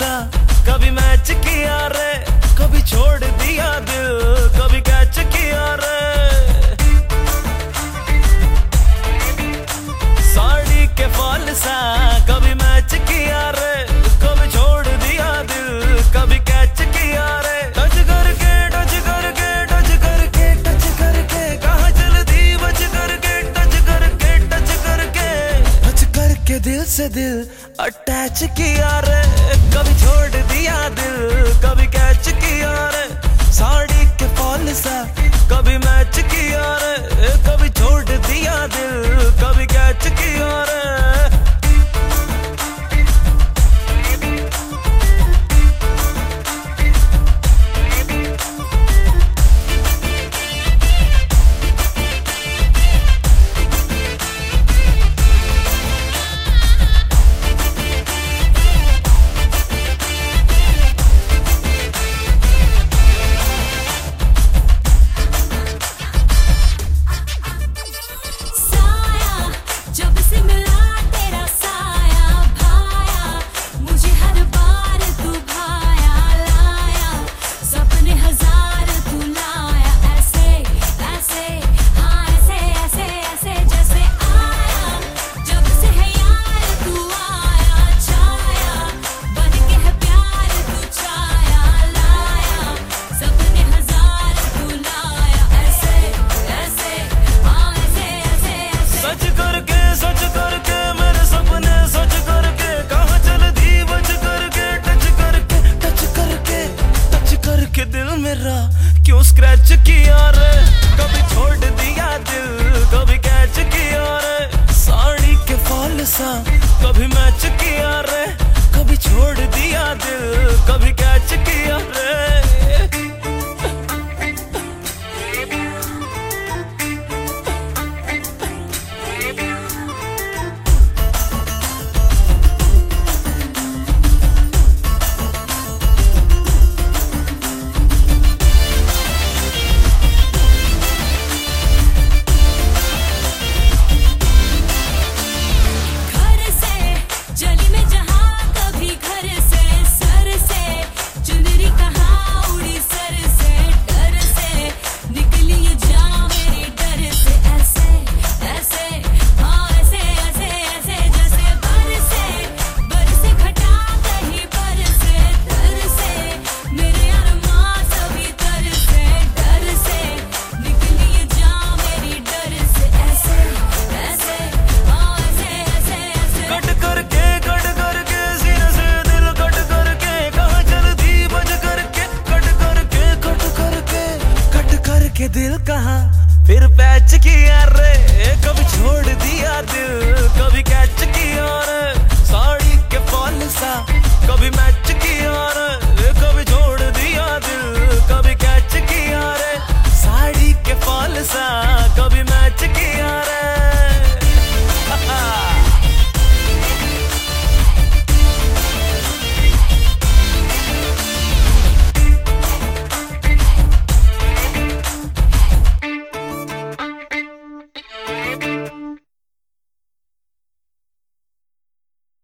सा कभी मैच किया रे, कभी छोड़ दिया दिल, कभी कैच किया रे। साड़ी के फॉल सा कभी मैच किया रे, कभी छोड़ दिया दिल, कभी कैच किया रे। टच करके टच करके टच करके टच करके कहाँ चलती बच करके, टच करके टच करके टच करके दिल से दिल अटैच किया रे, कभी छोड़ दिया दिल, कभी कैच किया रे। साड़ी के फॉल सा कभी मैच किया रे, कभी छोड़ दिया दिल, कभी कैच किया रे। क्यों स्क्रैच किया रे, कभी छोड़ दिया दिल, कभी कैच किया रे। साड़ी के फॉल सा कभी मैच किया रे, कभी छोड़ दिया दिल, कभी कैच किया रे। के दिल कहाँ फिर पैच किया रे, कभी छोड़ दिया दिल, कभी कैच किया रे। साड़ी के फॉल सा कभी मैच